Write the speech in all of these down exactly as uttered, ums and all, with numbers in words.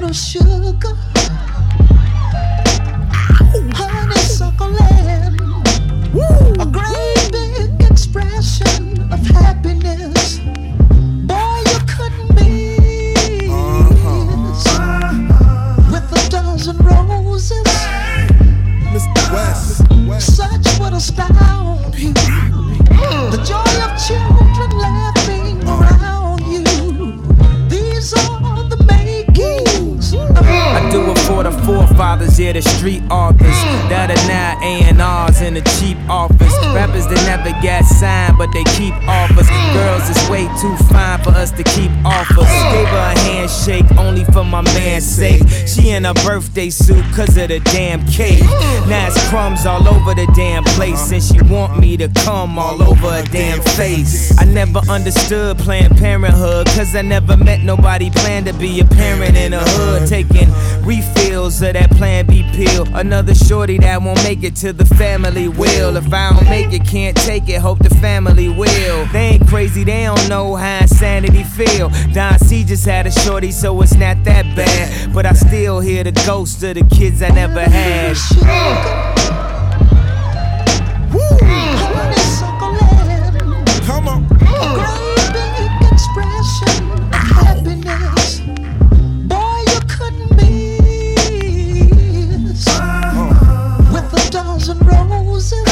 little sugar, honeysuckle land, a great big expression of happiness. Boy, you couldn't miss with a dozen roses. Mister West, such would astound you. The joy of children laughing around you. These are the makings of I do it for the forefathers, yeah, the street authors that are now A and R's in a cheap office. Rappers that never got signed, but they keep offers. Girls is way too fine for us to keep offers. Gave her a handshake only for my man's sake. She in her birthday suit cause of the damn cake. Now it's crumbs all over the damn place, and she want me to come all over her damn face. I never understood Planned Parenthood, cause I never met nobody planned to be a parent in the hood. Taking refills of that Plan B pill. Another shorty that won't make it to the family will. If I don't make it, can't take it, hope the family will. They ain't crazy, they don't know how insanity feel. Don C just had a shorty, so it's not that bad. But I still hear the ghosts of the kids I never had. come on. a great big expression of happiness. Boy, you couldn't miss with a dozen roses.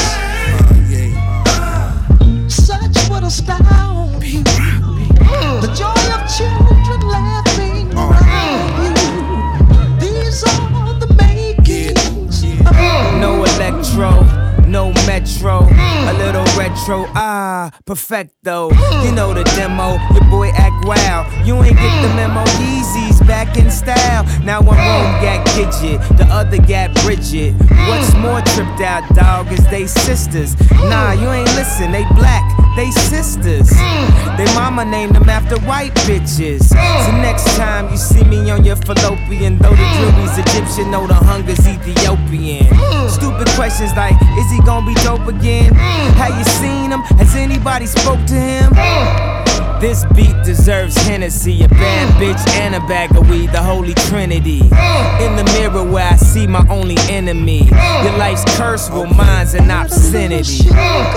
Such would astound you. The joy of children laughing around you. These are the makings of No electro, no metro, a little retro, ah, perfecto. You know the demo, your boy act wild. You ain't get the memo, Yeezys back in style. Now one room got Gidget, the other got Bridget. What's more tripped out, dog, is they sisters. Nah, you ain't listen, they black, they sisters. They mama named them after white bitches. So next time you see me on your fallopian, though the jury's Egyptian, know the hunger's Ethiopian. Stupid questions like, is he gonna be dope again? Have you seen him? Has anybody spoke to him? This beat deserves Hennessy, a bad bitch and a bag of weed, the holy trinity. In the mirror where I see my only enemy. Your life's curse, well mine's an obscenity.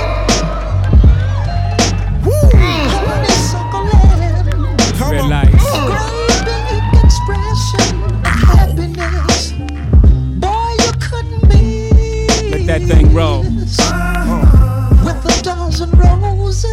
Red lights. a great big expression of happiness. Boy, you couldn't miss. Let that thing roll. With a dozen roses.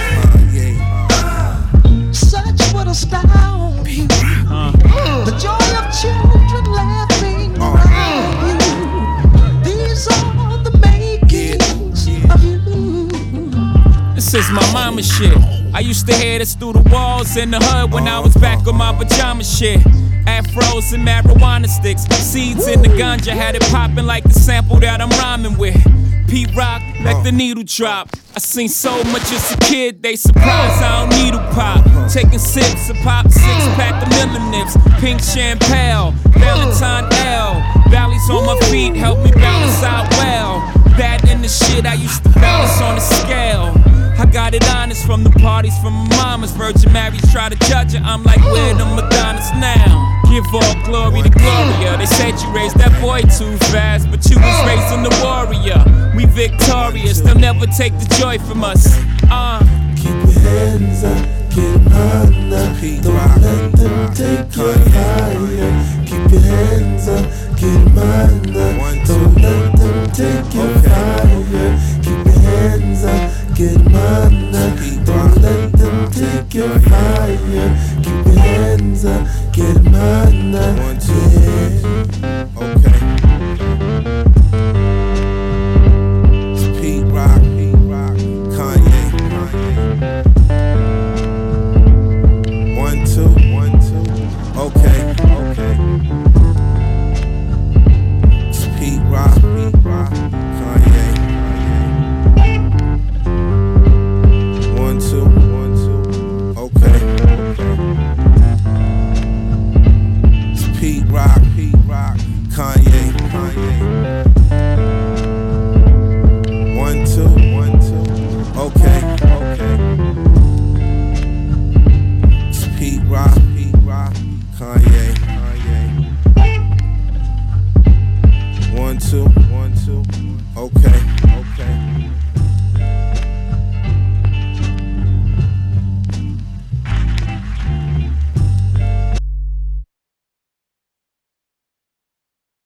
Such would astound you. Uh. The joy of children laughing around you. These are the makings of you. This is my mama shit. I used to hear this through the walls in the hood when I was back on my pajama shit. Afros and marijuana sticks, seeds in the ganja, had it popping like the sample that I'm rhyming with. P-Rock, let the needle drop. I seen so much as a kid, they surprised I don't needle pop. Taking sips of pop, six pack of Miller Nips, pink champagne, Valentine L. Valleys on my feet help me balance out well. That and the shit I used to balance on the scale. I got it honest from the parties from my mama's. Virgin Marys try to judge her, I'm like, where the Madonnas now? Give all glory to Gloria. They said you raised that boy too fast, but you was raising the warrior. We victorious, they'll never take the joy from us. Uh. Keep your hands up, get them higher. Don't let them take you higher. Keep your hands up, get them higher. Don't let them take you higher. Keep your hands up, get them higher. Don't let them take you higher. Keep your hands up, get them higher. Yeah. Okay. It's Pete Rock, Pete Rock, Kanye, Kanye. One, two, one, two. Okay, okay. It's Pete Rock, Pete Rock, Kanye, Kanye. One, two, one, two. Okay, okay. It's Pete Rock, Pete Rock, Kanye, Kanye. One, two, one, two. Okay, okay. It's Pete Rock, Pete Rock, Kanye, Kanye. Okay.